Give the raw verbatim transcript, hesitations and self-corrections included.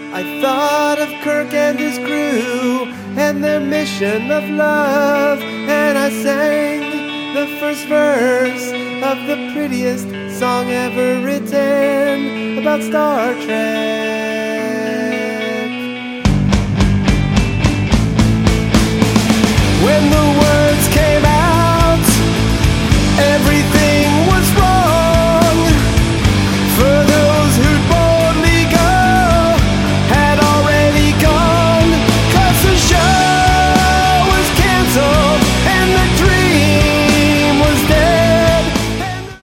I thought of Kirk and his crew and their mission of love, and I sang the first verse of the prettiest song ever written about Star Trek.